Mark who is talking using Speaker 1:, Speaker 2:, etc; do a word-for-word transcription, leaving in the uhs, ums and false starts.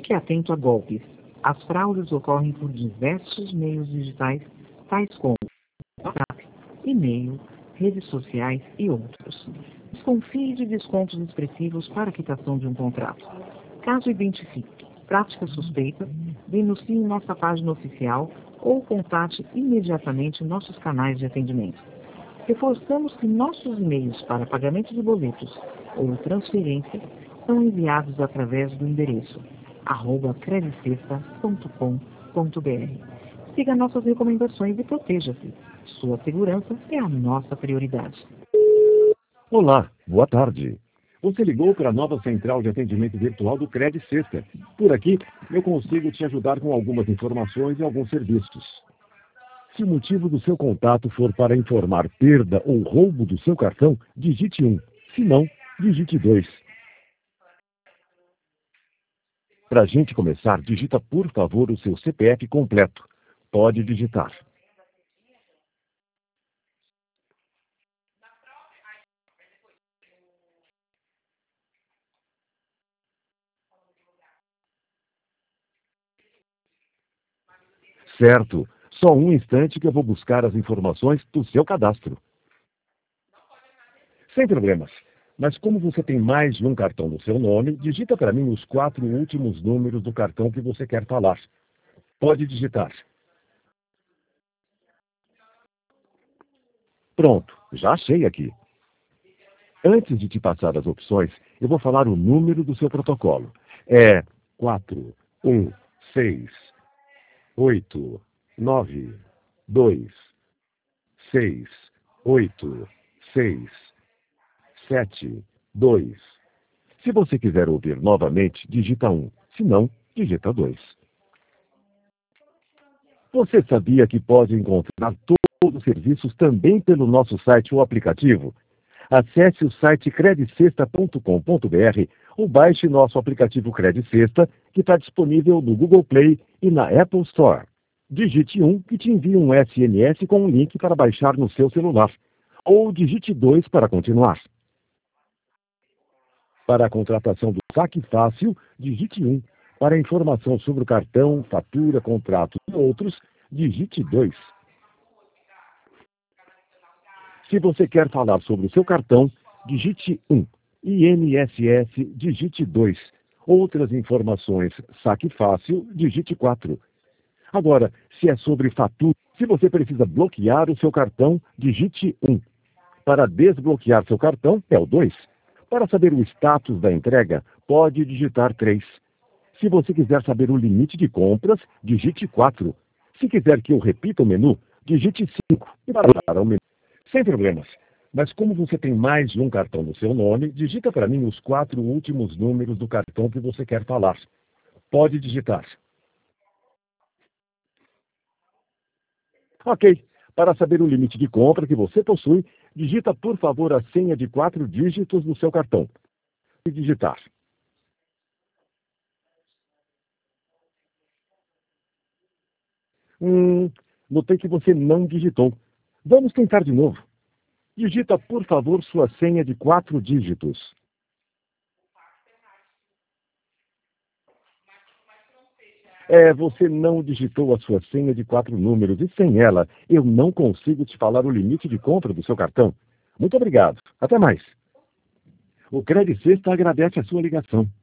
Speaker 1: Fique atento a golpes. As fraudes ocorrem por diversos meios digitais, tais como WhatsApp, e-mail, redes sociais e outros. Desconfie de descontos expressivos para quitação de um contrato. Caso identifique práticas suspeitas, denuncie em nossa página oficial ou contate imediatamente nossos canais de atendimento. Reforçamos que nossos e-mails para pagamento de boletos ou transferência são enviados através do endereço arroba credicesta ponto com ponto br. Siga nossas recomendações e proteja-se. Sua segurança é a nossa prioridade.
Speaker 2: Olá, boa tarde. Você ligou para a nova central de atendimento virtual do Credicesta. Por aqui, eu consigo te ajudar com algumas informações e alguns serviços. Se o motivo do seu contato for para informar perda ou roubo do seu cartão, digite um. Se não, digite dois. Para a gente começar, digita por favor o seu C P F completo. Pode digitar. Certo. Só um instante que eu vou buscar as informações do seu cadastro. Sem problemas. Mas como você tem mais de um cartão no seu nome, digita para mim os quatro últimos números do cartão que você quer falar. Pode digitar. Pronto, já achei aqui. Antes de te passar as opções, eu vou falar o número do seu protocolo. É quatro, um, seis, oito, nove, dois, seis, oito, seis, sete, dois. Se você quiser ouvir novamente, digita um. Se não, digita dois. Você sabia que pode encontrar todos os serviços também pelo nosso site ou aplicativo? Acesse o site credicesta ponto com ponto br ou baixe nosso aplicativo Credicesta, que está disponível no Google Play e na Apple Store. Digite um que te envia um S M S com um link para baixar no seu celular. Ou digite dois para continuar. Para a contratação do Saque Fácil, digite um. Para informação sobre o cartão, fatura, contrato e outros, digite dois. Se você quer falar sobre o seu cartão, digite um. I N S S, digite dois. Outras informações, Saque Fácil, digite quatro. Agora, se é sobre fatura, se você precisa bloquear o seu cartão, digite um. Para desbloquear seu cartão, é o dois. Para saber o status da entrega, pode digitar três. Se você quiser saber o limite de compras, digite quatro. Se quiser que eu repita o menu, digite cinco. E para dar ao menu. Sem problemas. Mas como você tem mais de um cartão no seu nome, digita para mim os quatro últimos números do cartão que você quer falar. Pode digitar. Ok. Para saber o limite de compra que você possui, digita por favor a senha de quatro dígitos do seu cartão. E digitar. Hum, notei que você não digitou. Vamos tentar de novo. Digita, por favor, sua senha de quatro dígitos. É, você não digitou a sua senha de quatro números e sem ela, eu não consigo te falar o limite de compra do seu cartão. Muito obrigado. Até mais. O Credicesta agradece a sua ligação.